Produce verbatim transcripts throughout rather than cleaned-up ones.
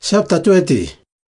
Chapter twenty.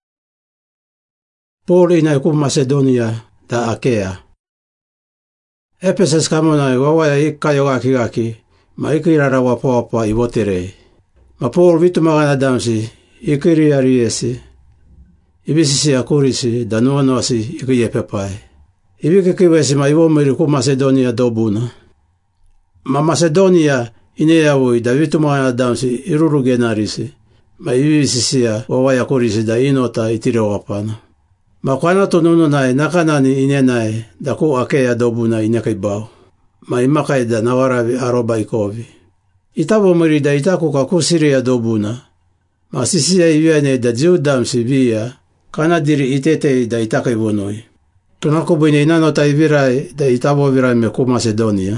Paul inay ku Macedonia da Akea. Ephesus kamonai wawaya ikkayo gaki gaki, ma ikirara wapoapa ivotere. Ma Paul vitumagana damsi, ikiri ariesi, ibisisi akurisi da nuanoasi ikiyepepai. Ibikikiwesi ma ivomiri ku Macedonia dobuna. Ma Macedonia ineyawui da vitumagana damsi irurugenarisi, ma ibisisia wawaya kurisi da inota itirewapana. Ma kwanato nunu nai nakanani inenai da ku Akea dobuna inekibao. Ma imakai da nawaravi aroba ikovi. Itabo muri da itaku ka ku Siria dobuna. Ma sisia iwiane da jiudamsi via kanadiri itetei da itakai vonoi. Tunakubine inanota ivirai da itabo virai me ku Macedonia.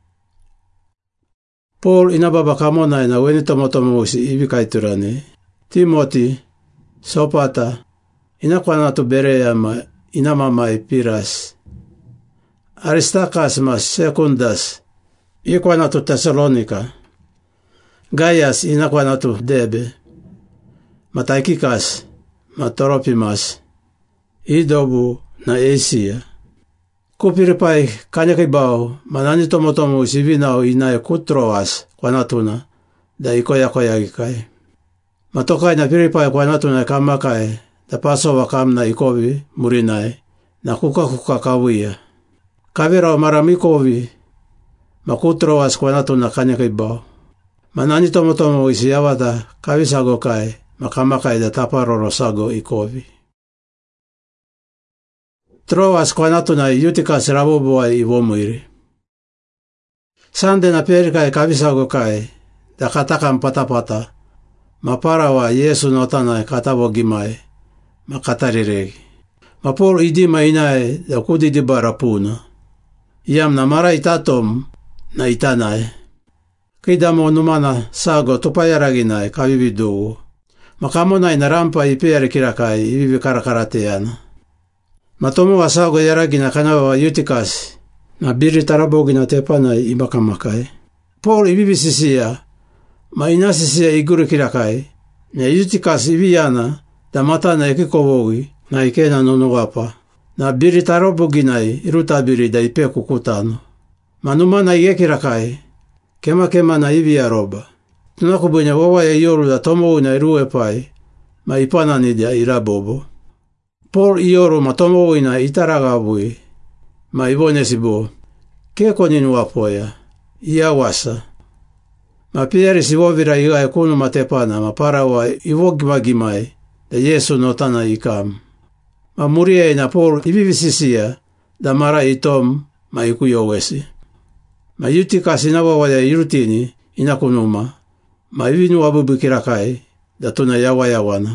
Paul inababa kamonai na weni tomotomosi ivikaiturane. Timoti, Sopata, inakwanato Berea ma inamamai Piras. Aristarchus ma Secundas, ikwanato Thessalonica. Gaius inakwanato Debe. Ma Tychicus, ma Trophimus, idobu na Asia. Kupiripai kanyakibao, manani tomotomo sivinao inae ku Troas kwanatuna, da ikoyakoyagikai. Matokai na piripai kwanatuna kamakai, da Passover kamna ikovi murinai, na kuka kuka kawia. Kavira maramikovi, ma ku Troas kwanatuna kanyakibao. Manani tomotomo isiyawata kavisago kai, ma kamakai da taparoro sago ikovi. Troas kwanatuna Eutychus raboboai ivomuiri. Sande na perikai kavisago kai, da katakam patapata, ma parawa Yesu notanai katabo gimai, ma katariregi. Ma Paul idima inae da kudidiba rapuna. Iam na mara itatom na itanai. Kidamo numana sago tupayaraginai kavividugu. Ma kamonai na rampa ipiari kirakai ivivi karakarateana. Ma tomo wa sago yaragina kanawa Eutychus na biri tarabogina tepanai imakamakai. Paul ivivisisia, ma inasisia iguru kirakai, na Eutychus iviana da matana ikikovogi na ikena nunugapa, na biri taraboginai irutabiri da ipeku kutano. Ma numana igekirakai, kema kema na iviaroba. Tunakubunya wawaya ioru da tomo na iruepai, ma ipanani da irabobo. Paul ioru ma tomo ina itaragabui, ma ivonesibo, keko ninu wapoya, iawasa. Ma pieri sivovira iga ekunu matepana, ma parawa ivogimagimai, da Yesu notana ikam. Ma murie na Paul ivivisisia, da mara itom, ma ikuyowesi. Ma Eutychus inawawaya irutini, inakunuma, ma ivinu abubikirakai, da tuna yawayawana.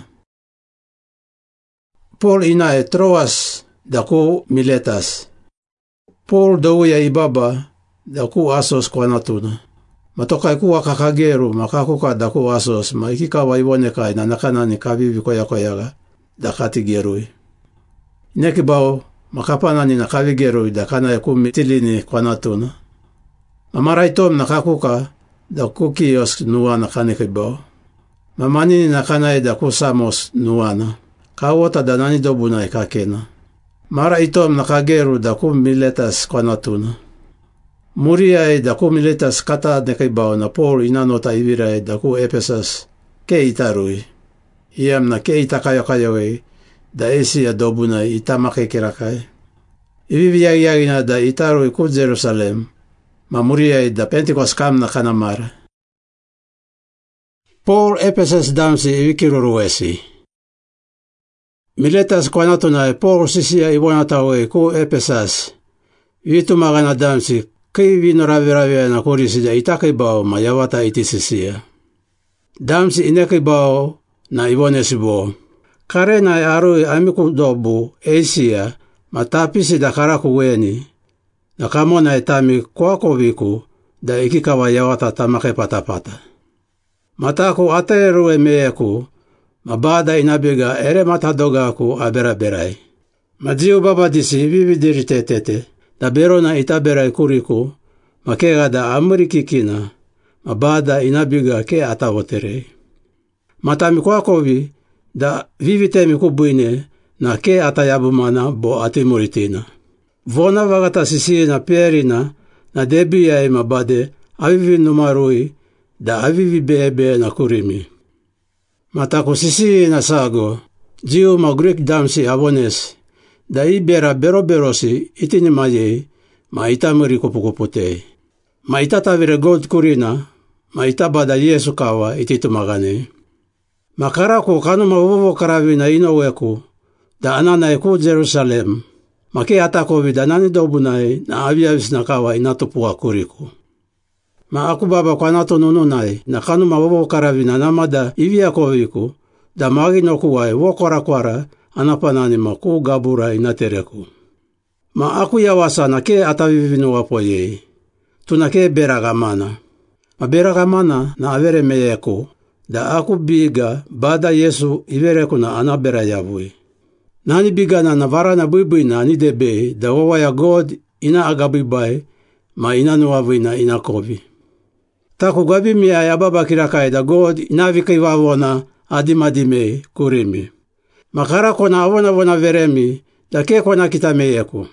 Paul inae Troas da ku Miletas. Paul dawuya ibaba da ku Asos kwanatuna. Matokai kuwa kakageru makakuka da ku Asos ma ikikawa iwonekai na nakanani kavivi koyakoyaga da katigerui. Nekibao makapanani na kavigerui da kanae ku Mitilini kwanatuna. Mamaraitom na kakuka da ku Kios nuana kanekibao. Mamanini na kanae da ku Samos nuana. Kawota da nani dobunai kakena. Mara itom na kageru da ku Miletas kwanatuna. Muriai da ku Miletas kata nekibao na Paul inanota ivirai da ku Ephesus ke itarui. Iam na ke itakayokayoi da Asia dobunai itamake kirakai. Iviviyagiagina da itarui ku Jerusalem. Ma muriai da Pentecost kamna kanamara. Paul Ephesus damsi ivikiruruesi. Miletas kwanatuna Paul sisia iwonatawe ku Ephesus. Vitumagana damsi kei vinoraviravia na kurisi da itakibao ma yawata itisisia. Damsi inekibao na iwonesibo. Kare na arui amiku dobu Asia ma tapisi da karaku weni. Na kamona itami kwako viku da ikikawa yawata tamake patapata. Mataku ateru emeeku. Mabada inabiga ere matadoga ku abera berai. Majiu baba disi vividiri tetete, da berona itaberai kuriku, makega da amurikikina, mabada inabiga ke atawoterei. Matami kwakovi, da vivitemi kubuine na ke atayabumana bo atimuritina. Vona vagata sisina pierina na debia e mabade avivi numarui da avivi bebe na kurimi. Matako sisina sago, jiu ma Greek damsi avones, da ibera beroberosi itini maye ma itamuri kupukupute. Ma itatavire gold kurina, ma itabada Yesu kawa ititumagane. Makarako kanu mavuvo karavina inoweku, da anana eku Jerusalem, make atako vidanani dobunai na aviavis na kawa inatupua kuriku. Ma aku baba kwa nato nununai na kanu mavuvo karavina namada ivia koviku, da magi nokuwai wokora kwara anapanani maku gabura inatereku. Ma aku yawasa na ke atavivinu wapoyei, tunake beragamana. Ma beragamana na avere meyeku, da aku biga bada Yesu ivereku na anabera yavui. Nani bigana na varana buibuina ni debe da wawaya God ina agabibai ma ina nuavuina ina kovi. Taku gabi mia ya baba kirakai da God ina viki wawona adimadime kurimi. Makara kona avona vona veremi da ke kona kitameyeku.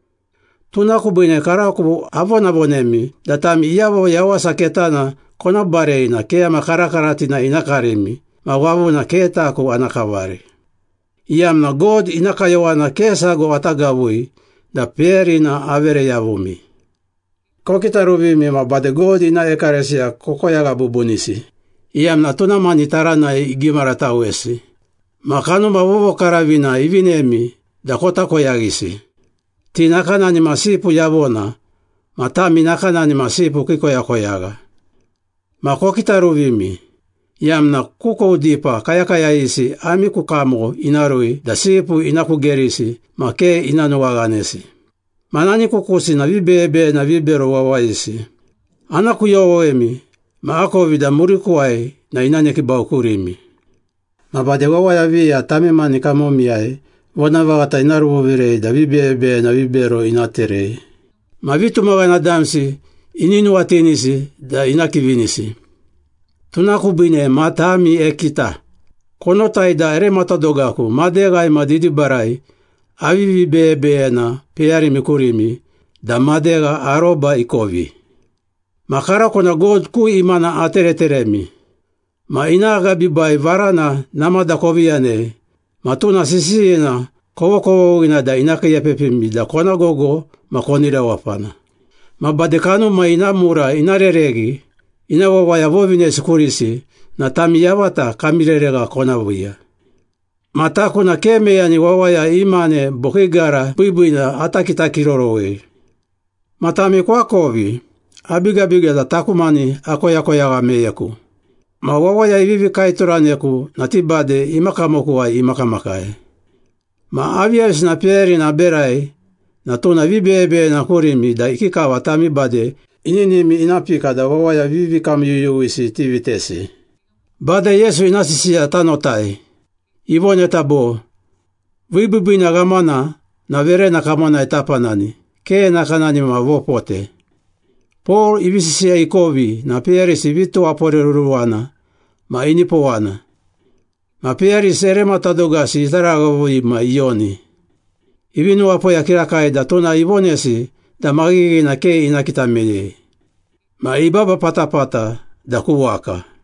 Tunakubuine karaku avona vonemi da tami iyavo yawa saketana kona bareina kea makarakaratina inakarimi ma wavuna ke taku anakavari. Iam na God inakayawana kesago atagavui da pierina avere yavumi. Kokitaruvimi ma bade God ina ekaresia kokoyaga bubunisi. Iam na tunamani tarana igimara tauesi. Makanu mavuvo karavina ivinemi da kota koyagisi. Tinakana ni masipu yavona, matami nakana ni masipu kikoya koyaga. Makokitaruvimi. Iam na kuko udipa kaya kaya isi ami kukamo inarui da sipu inakugerisi make inanuwaganesi. Manani kukusi na vibebe na vibero wawaisi. Anaku yowoemi ma ako vida murikuwai na inaneki baukurimi. Mabade wawaya via tamimani kamomiai wana vagata inaruvirei da vibebe na vibero inaterei. Ma vitu magana damsi ininuwatinisi da inakivinisi. Tunakubine matami ekita. Kono taida ere matadogaku madegai madidi barai avivi bebe na peari mikurimi da madega aroba ikovi. Makara kona God ku imana atereteremi. Ma inaga bibai varana namada koviane. Matuna sisiina kowo kowo ina da inaka yapepimi da kona gogo makonira wapana. Ma badekanu ma inamura inareregi. Ina wawaya vovine sikurisi na tamiyawata kamirerega kona vuya. Matako na kemeya ni wawaya imane bokigara buibuina atakita kirorowe. Matami kwa kovi, abiga biga da takumani akoya koyaga meyeku. Ma wawaya ivivi kaituraneku na tibade imakamoku wa imakamakai. Ma avias na pieri na berai na tuna vibebe na kurimi da ikikawa tamibade inini inapika da wawaya vivi kamyuyuisi tivitesi. Bada Yesu inasisia tanotai. Ivone tabo. Vibubuina gamana na verena kamana etapanani. Ke nakanani mavopote. Paul ivisisia ikovi na pierisi vitu aporeruruwana. Ma inipowana. Ma pierisi ere matadogasi itaragavui ma ioni. Ivinu apoya kirakai da tona ivonesi da magigi na ke inakitamene. Ma ibaba patapata da kuwaka.